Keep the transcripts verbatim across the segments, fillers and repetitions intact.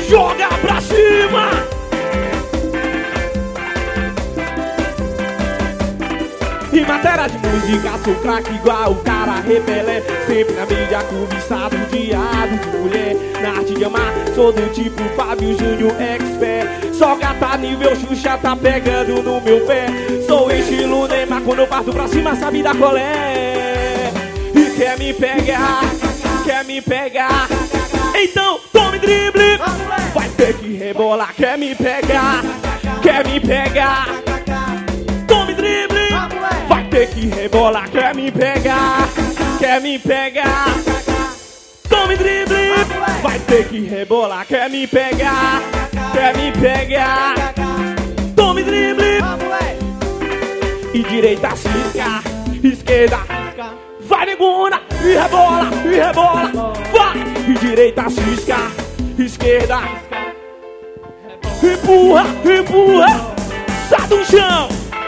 joga pra cima. Em matéria de música, sou craque igual o cara repelé. Sempre na mídia, cobiçado, rodeado de mulher. Na arte de amar, sou do tipo Fábio Júnior expert. Só gata nível Xuxa tá pegando no meu pé. Sou estilo Neymar, quando eu parto pra cima, sabe da colé. E quer me pegar, quer me pegar. Então tome drible, vai ter que rebolar. Quer me pegar, quer me pegar. Tome drible, vai ter que rebolar. Quer me pegar, quer me pegar. Tome drible, vai ter que rebolar. Quer me pegar, quer me pegar. Tome drible. E direita cisca, esquerda vai negona, e rebola, e rebola. Vai, e direita cisca, esquerda empurra, empurra. Sai do chão.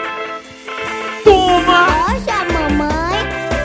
Toma! Poxa, mamãe!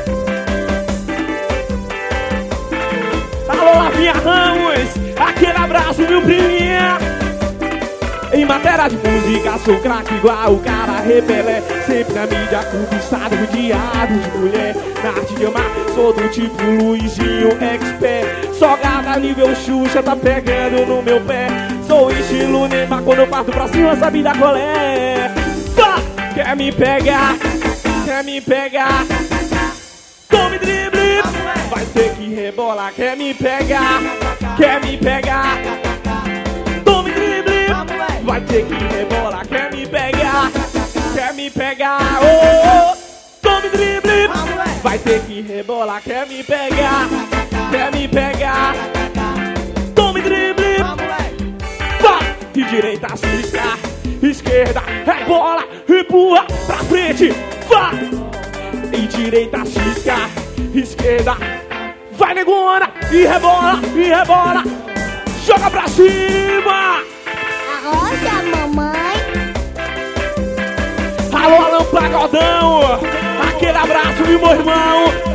Alô, Lavinha Ramos! Aquele abraço, meu priminha! Em matéria de música, sou craque igual o cara repelé. Sempre na mídia, cobiçado, rodeado de mulher. Na arte de amar, sou do tipo Luizinho expert. Só gata nível Xuxa, tá pegando no meu pé. Sou estilo Neymar, quando eu parto pra cima, sabe da colé. Pá! Quer me pegar, quer me pegar. Tome drible, vai ter que rebolar. Quer me pegar, quer me pegar. Tome drible, vai ter que rebolar. Quer me pegar, quer me pegar. Oh, oh. Tome drible, vai ter que rebolar. Quer me pegar, quer me pegar. Tome drible, vai. De direita cisca, esquerda rebola, empurra pra frente, vai. E direita cisca, esquerda vai negona, e rebola, e rebola. Joga pra cima. Arrocha, mamãe! Alô, Alan Pagodão. Aquele abraço, meu irmão.